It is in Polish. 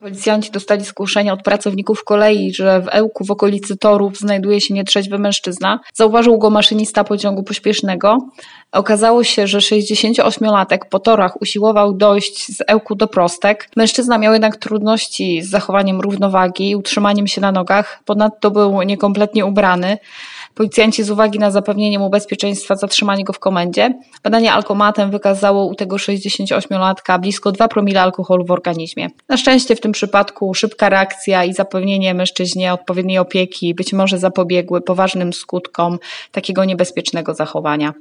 Policjanci dostali zgłoszenie od pracowników kolei, że w Ełku w okolicy torów znajduje się nietrzeźwy mężczyzna. Zauważył go maszynista pociągu pośpiesznego. Okazało się, że 68-latek po torach usiłował dojść z Ełku do Prostek. Mężczyzna miał jednak trudności z zachowaniem równowagi i utrzymaniem się na nogach. Ponadto był niekompletnie ubrany. Policjanci z uwagi na zapewnienie mu bezpieczeństwa zatrzymali go w komendzie. Badanie alkomatem wykazało u tego 68-latka blisko 2 promile alkoholu w organizmie. Na szczęście w tym przypadku szybka reakcja i zapewnienie mężczyźnie odpowiedniej opieki być może zapobiegły poważnym skutkom takiego niebezpiecznego zachowania.